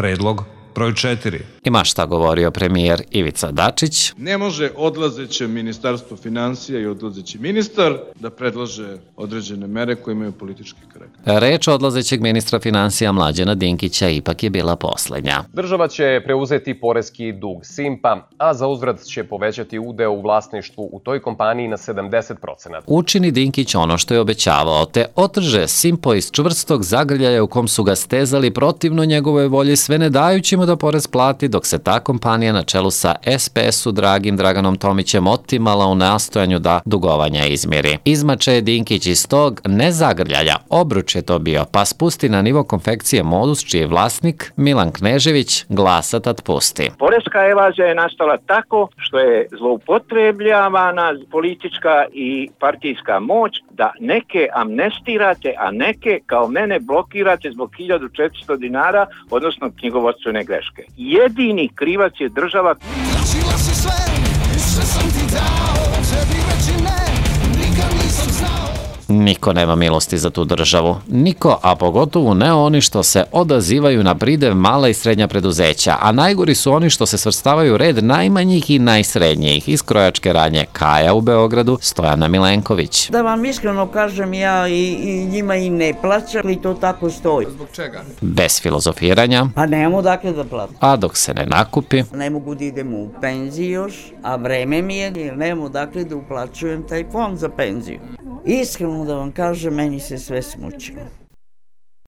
Predlog broj 4. Ima šta govorio premijer Ivica Dačić. Ne može odlazeće ministarstvo finansija i odlazeći ministar da predlaže određene mere koje imaju politički karakter. Reč odlazećeg ministra finansija Mlađana Dinkića ipak je bila poslednja. Država će preuzeti poreski dug Simpa, a za uzvrat će povećati udeo u vlasništvu u toj kompaniji na 70%. Učini Dinkić ono što je obećavao, te otrže Simpo iz čvrstog zagrljaja u kom su ga stezali protivno njegove volje, sve ne dajući mu da porez plati, dok se ta kompanija na čelu sa SPS-u dragim Draganom Tomićem otimala u nastojanju da dugovanja izmiri. Izmače je Dinkić iz tog nezagrljaja, obruč je to bio, pa spusti na nivo konfekcije Modus, čiji je vlasnik Milan Knežević, glasa tad pusti. Poreska evazija je nastala tako što je zloupotrebljavana politička i partijska moć da neke amnestirate, a neke kao mene blokirate zbog 1400 dinara, odnosno knjigovodstvene greške. Jedini krivac je država. Tražila si sve, sve sam ti dao, tebi reći ne, nikad nisam znao. Niko nema milosti za tu državu. Niko, a pogotovo ne oni što se odazivaju na pridev mala i srednja preduzeća, a najgori su oni što se svrstavaju u red najmanjih i najsrednjih. Iz krojačke radnje Kaja u Beogradu, Stojana Milenković. Da vam iskreno kažem, ja i njima i ne plaćam i to tako stoji. Zbog čega? Bez filozofiranja. Pa nemamo dakle da platim. A dok se ne nakupi. Ne mogu da idemo u penziju još, a vreme mi je jer nemamo dakle da uplaćujem taj fond za penziju. Iskreno da vam kažem, meni se sve smučilo.